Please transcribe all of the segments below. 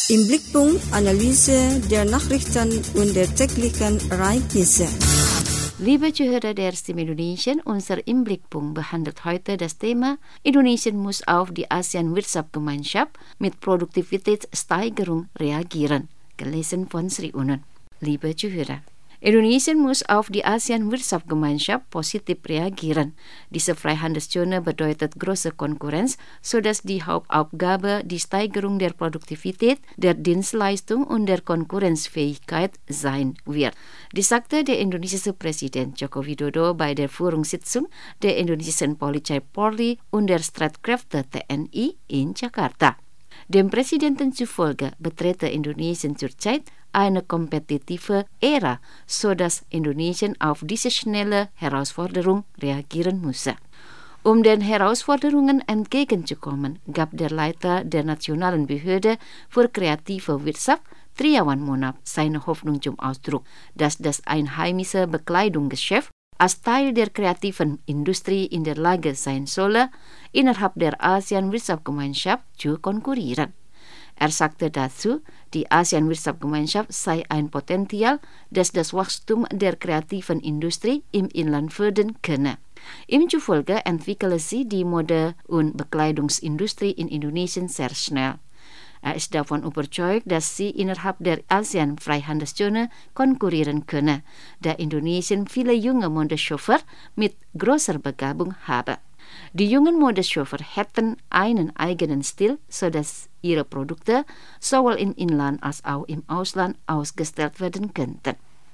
Im Blickpunkt Analyse der Nachrichten und der täglichen Ereignisse. Liebe Zuhörer der Stimme Indonesien, unser im Blickpunkt behandelt heute das Thema Indonesien muss auf die ASEAN-Wirtschaftsgemeinschaft mit Produktivitätssteigerung reagieren. Gelesen von Sri Unen. Liebe Zuhörer, Indonesien muss auf die ASEAN-Wirtschaftsgemeinschaft positiv reagieren. Diese Freihandelszone bedeutet große Konkurrenz, sodass die Hauptaufgabe die Steigerung der Produktivität, der Dienstleistung und der Konkurrenzfähigkeit sein wird. Dies sagte der indonesische Präsident Joko Widodo bei der Führungssitzung der indonesischen Polizei Polri und der Streitkräfte TNI in Jakarta. Dem Präsidenten zufolge betrete Indonesien zurzeit eine kompetitive Ära, sodass Indonesien auf diese schnelle Herausforderung reagieren müsse. Um den Herausforderungen entgegenzukommen, gab der Leiter der Nationalen Behörde für kreative Wirtschaft, Triawan Monap, seine Hoffnung zum Ausdruck, dass das einheimische Bekleidungsgeschäft als Teil der kreativen Industrie in der Lage sein solle, innerhalb der ASEAN-Wirtschaftsgemeinschaft zu konkurrieren. Er sagte dazu, die ASEAN-Wirtschaftsgemeinschaft sei ein Potenzial, das das Wachstum der kreativen Industrie im Inland fördern könne. Ihm zufolge entwickele sie die Mode- und Bekleidungsindustrie in Indonesien sehr schnell. Er ist davon überzeugt, dass sie innerhalb der ASEAN-Freihandelszone konkurrieren könne, da Indonesien viele junge Modeschauffeur mit großer Begabung habe. Die jungen Modeschauffeur hätten einen eigenen Stil, sodass ihre Produkte sowohl im Inland als auch im Ausland ausgestellt werden könnten.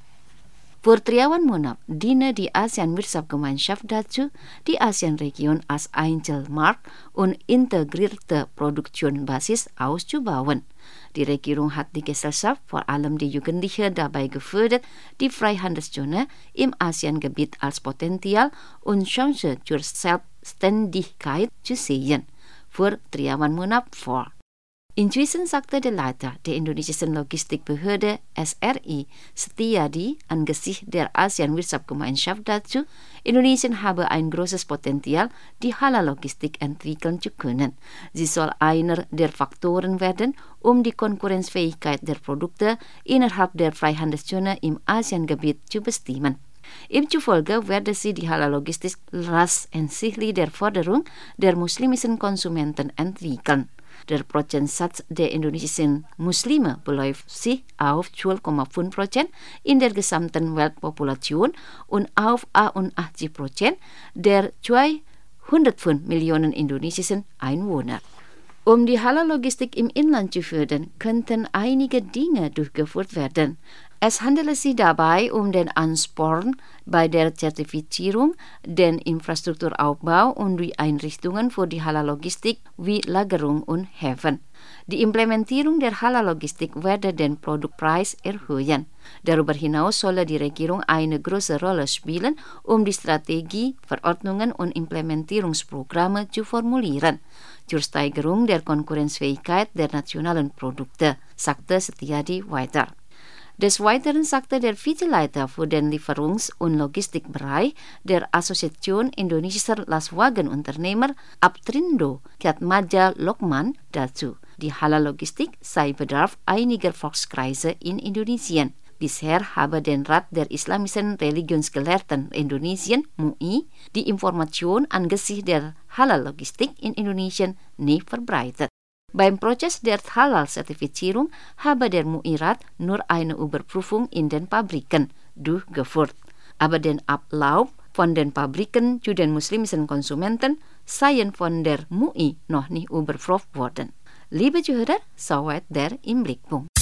Für Triawan Monap diene die ASEAN-Wirtschaftsgemeinschaft dazu, die ASEAN-Region als Einzelmarkt und integrierte Produktionsbasis auszubauen. Die Regierung hat die Gesellschaft, vor allem die Jugendlichen, dabei gefördert, die Freihandelszone im ASEAN-Gebiet als Potenzial und Chance zur Selbstständigkeit zu sehen, für Triawan Monap vor. Inzwischen sagte der Leiter der indonesischen Logistikbehörde SRI, Setiadi, angesichts der ASEAN-Wirtschaftsgemeinschaft dazu, Indonesien habe ein großes Potenzial, die Halal-Logistik entwickeln zu können. Sie soll einer der Faktoren werden, um die Konkurrenzfähigkeit der Produkte innerhalb der Freihandelszone im ASEAN-Gebiet zu bestimmen. Ihm zufolge werde sie die Halal-Logistik rasch hinsichtlich der Forderung der muslimischen Konsumenten entwickeln. Der Prozentsatz der indonesischen Muslime beläuft sich auf 12,5% in der gesamten Weltpopulation und auf 81% der 205 Millionen indonesischen Einwohner. Um die Halal-Logistik im Inland zu fördern, könnten einige Dinge durchgeführt werden. Es handelt sich dabei um den Ansporn bei der Zertifizierung, den Infrastrukturaufbau und die Einrichtungen für die Halal-Logistik wie Lagerung und Häfen. Die Implementierung der Halal-Logistik werde den Produktpreis erhöhen. Darüber hinaus solle die Regierung eine große Rolle spielen, um die Strategie, Verordnungen und Implementierungsprogramme zu formulieren, zur Steigerung der Konkurrenzfähigkeit der nationalen Produkte, sagte Setiadi weiter. Des Weiteren sagte der Vizeleiter für den Lieferungs- und Logistikbereich der Asosiation Indonesischer Lastwagenunternehmer Aptrindo, Kiatmaja Lokman, dazu. Die Halal-Logistik sei Bedarf einiger Volkskreise in Indonesien. Bisher habe der Rat der Islamischen Religionsgelehrten Indonesien, MUI, die Information angesichts der Halal-Logistik in Indonesien nie verbreitet. Beim Prozess der Halal-Zertifizierung habe der MUI-Rat nur eine Überprüfung in den Fabriken durchgeführt. Aber den Ablauf von den Fabriken zu den muslimischen Konsumenten seien von der MUI noch nicht überprüft worden. Liebe Zuhörer, soweit der im Blickpunkt.